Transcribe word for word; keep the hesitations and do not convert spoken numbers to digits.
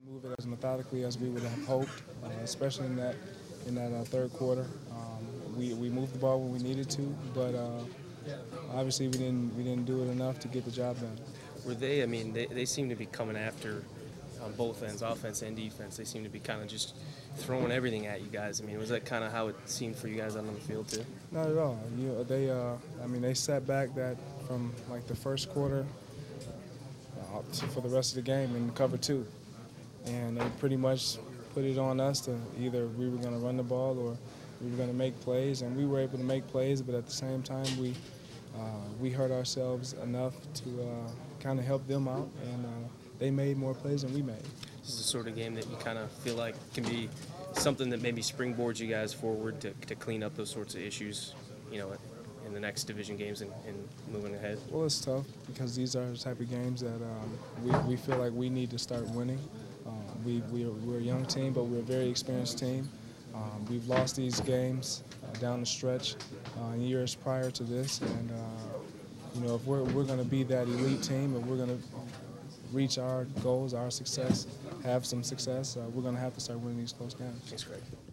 Move it as methodically as we would have hoped, uh, especially in that in that uh, third quarter. Um, we we moved the ball when we needed to, but uh, obviously we didn't we didn't do it enough to get the job done. Were they? I mean, they, they seem to be coming after on both ends, offense and defense. They seem to be kind of just throwing everything at you guys. I mean, was that kind of how it seemed for you guys out on the field too? Not at all. You they uh, I mean they sat back that from like the first quarter uh, to, for the rest of the game in cover two. And they pretty much put it on us to either we were going to run the ball or we were going to make plays, and we were able to make plays, but at the same time we uh, we hurt ourselves enough to uh, kind of help them out, and uh, they made more plays than we made. This is the sort of game that you kind of feel like can be something that maybe springboards you guys forward to, to clean up those sorts of issues, you know, in the next division games and, and moving ahead? Well, it's tough because these are the type of games that um, we, we feel like we need to start winning. Um, we, we're, we're a young team, but we're a very experienced team. Um, we've lost these games uh, down the stretch uh, in years prior to this, and uh, you know, if we're, we're going to be that elite team, and we're going to reach our goals, our success, have some success, uh, we're going to have to start winning these close games. Thanks, Greg.